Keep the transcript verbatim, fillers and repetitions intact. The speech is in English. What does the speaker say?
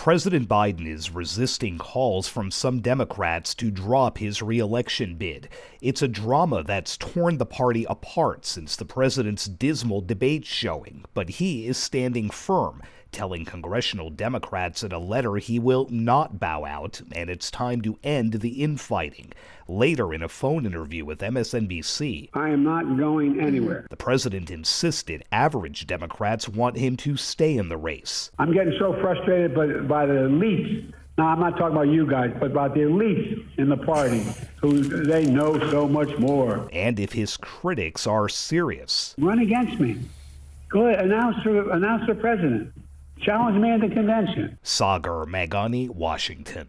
President Biden is resisting calls from some Democrats to drop his re-election bid. It's a drama that's torn the party apart since the president's dismal debate showing, but he is standing firm, telling congressional Democrats in a letter he will not bow out, and it's time to end the infighting. Later, in a phone interview with M S N B C, I am not going anywhere. The president insisted average Democrats want him to stay in the race. I'm getting so frustrated by, by the elites. Now, I'm not talking about you guys, but about the elites in the party who they know so much more. And if his critics are serious, run against me. Go ahead, announce for, announce for president. Challenge me at the convention. Sagar Meghani, Washington.